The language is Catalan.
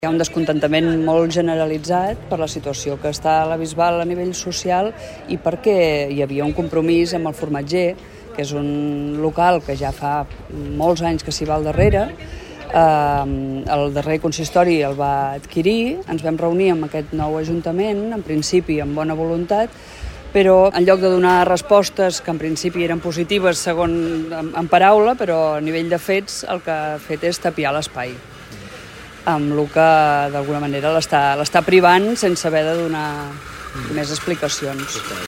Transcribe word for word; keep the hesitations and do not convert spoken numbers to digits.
Hi ha un descontentament molt generalitzat per la situació que està a la Bisbal a nivell social i perquè hi havia un compromís amb el Formatger, que és un local que ja fa molts anys que s'hi va al darrere. Eh, el darrer consistori el va adquirir, ens vam reunir amb aquest nou ajuntament, en principi amb bona voluntat, però en lloc de donar respostes que en principi eren positives segons en, en paraula, però a nivell de fets el que ha fet és tapiar l'espai, amb el que d'alguna manera l'està l'està privant sense haver de donar més explicacions.